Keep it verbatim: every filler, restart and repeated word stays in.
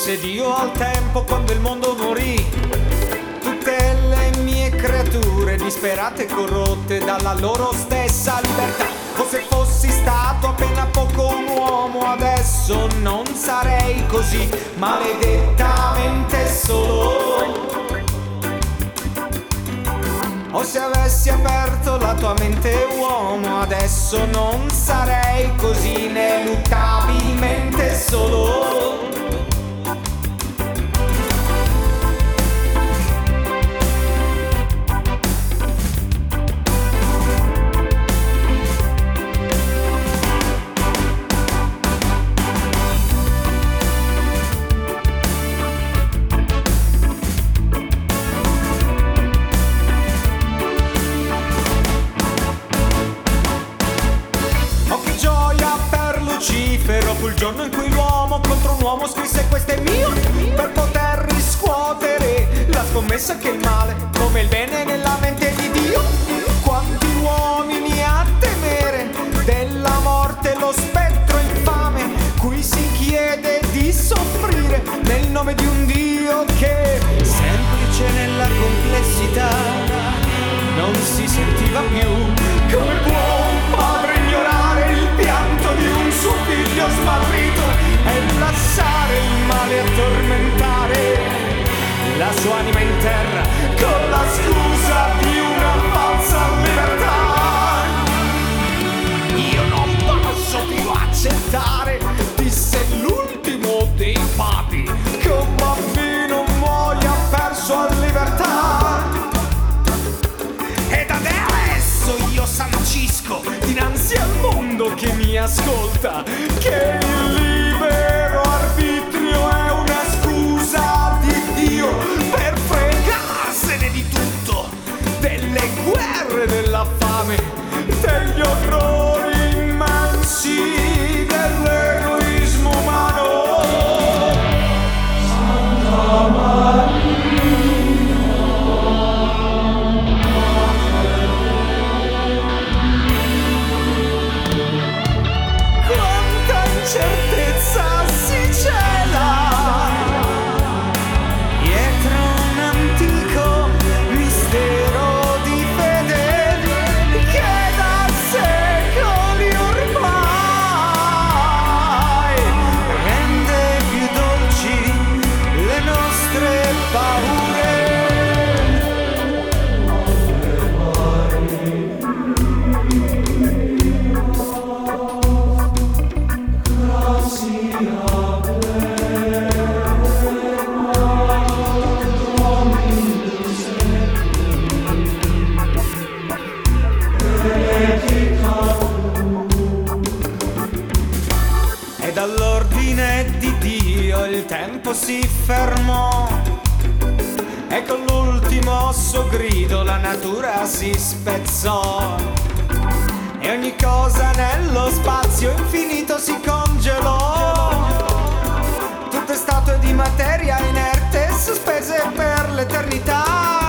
disse Dio al tempo quando il mondo morì, tutte le mie creature disperate e corrotte dalla loro stessa libertà. O se fossi stato appena poco un uomo adesso non sarei così maledettamente solo. O se avessi aperto la tua mente uomo adesso non sarei così ineluttabilmente solo. Lucifero fu il giorno in cui l'uomo contro un uomo scrisse questo è mio, per poter riscuotere la scommessa che il male come il bene nella mente di Dio. Quanti uomini a temere della morte lo spettro infame cui si chiede di soffrire nel nome di un Dio che semplice nella complessità non si sentiva più. Come può un padre ignorare il pianto di un suo figlio smarrito e lasciare il male a tormentare la sua anima in terra con la scusa di una falsa libertà? Io non posso più accettare, disse l'ultimo dei papi, che un bambino muoia perso a libertà. Ed adesso io sancisco dinanzi al mondo che mi ascolta che il libero arbitrio è una scusa di Dio per fregarsene di tutto, delle guerre, della fame, degli orrori immensi, dell'egoismo umano. Santa Maria. Certezza si cela dietro un antico mistero di fede che da secoli ormai rende più dolci le nostre paure. E dall'ordine di Dio il tempo si fermò e con l'ultimo suo grido la natura si spezzò e ogni cosa nello spazio infinito si congelò. Tutte statue di materia inerte sospese per l'eternità.